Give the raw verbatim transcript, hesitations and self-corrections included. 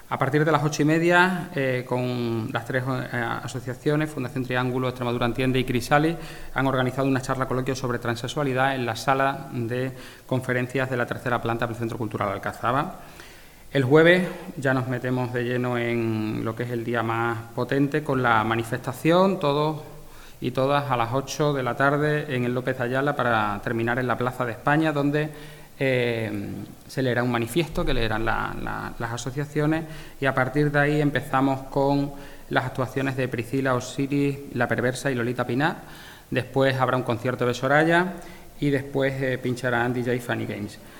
A partir de las ocho y media, eh, con las tres eh, asociaciones, Fundación Triángulo, Extremadura Entiende y Crisalis, han organizado una charla coloquio sobre transexualidad en la sala de conferencias de la tercera planta del Centro Cultural Alcazaba. El jueves ya nos metemos de lleno en lo que es el día más potente, con la manifestación, todos y todas a las ocho de la tarde en el López Ayala, para terminar en la Plaza de España, donde Eh, se leerá un manifiesto que leerán la, la, las asociaciones, y a partir de ahí empezamos con las actuaciones de Priscila, Osiris, La Perversa y Lolita Pinar. Después habrá un concierto de Soraya y después eh, pincharán D J Funny Games.